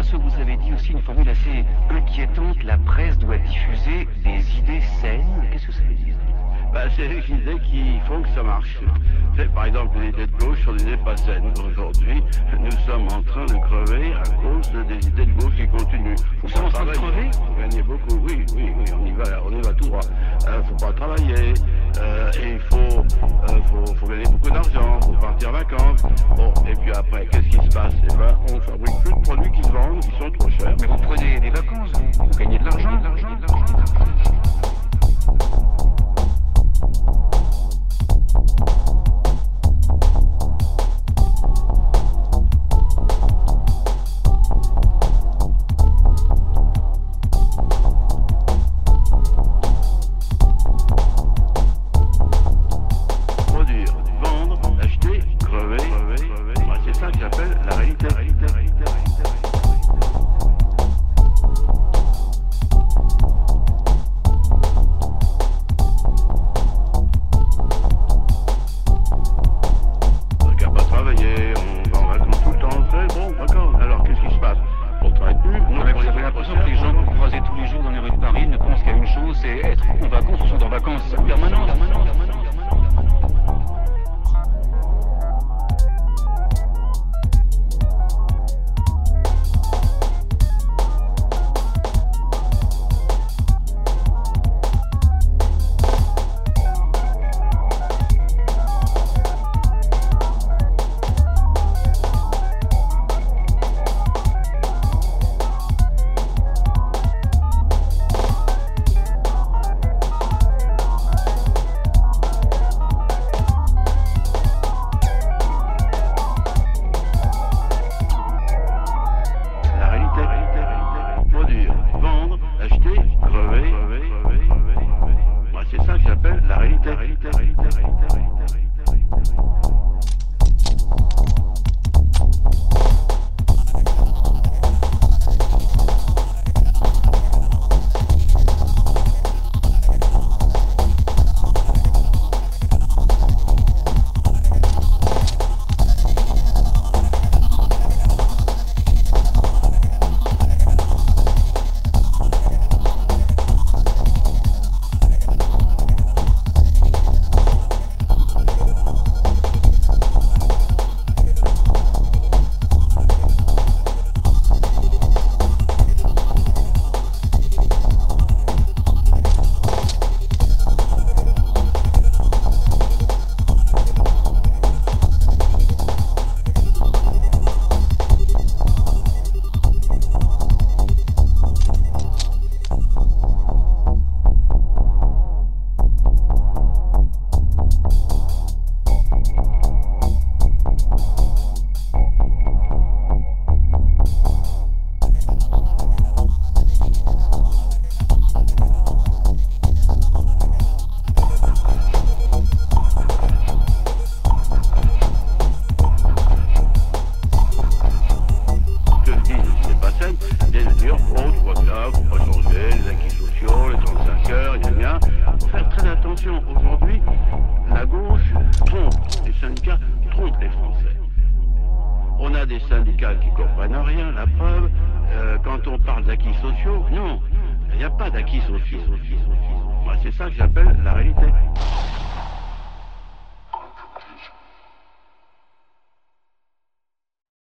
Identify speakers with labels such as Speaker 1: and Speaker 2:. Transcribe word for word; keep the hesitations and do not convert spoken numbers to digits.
Speaker 1: pense que vous avez dit aussi une formule assez inquiétante. La presse doit diffuser des idées saines. Qu'est-ce que ça veut dire?
Speaker 2: Bah, c'est les idées qui font que ça marche. C'est, par exemple, les idées de gauche sont des idées pas saines. Aujourd'hui, nous sommes en train de crever à cause des idées de gauche qui continuent.
Speaker 1: Nous sommes en train de crever?
Speaker 2: Faut gagner beaucoup, oui, oui, oui, on y va, on y va tout droit. Euh, faut pas travailler, euh, et il faut, euh, faut, faut gagner beaucoup d'argent, faut partir en vacances. Bon, et puis après, qu'est-ce qui se passe? Eh ben, on fabrique plus de produits qui se vendent, qui sont trop chers.
Speaker 1: Mais vous prenez des vacances, vous, vous gagnez de l'argent, de l'argent, de l'argent.
Speaker 2: Aujourd'hui, la gauche trompe, les syndicats trompent les Français. On a des syndicats qui comprennent rien, la preuve, euh, quand on parle d'acquis sociaux, non, il n'y a pas d'acquis sociaux. Moi, c'est ça que j'appelle la réalité.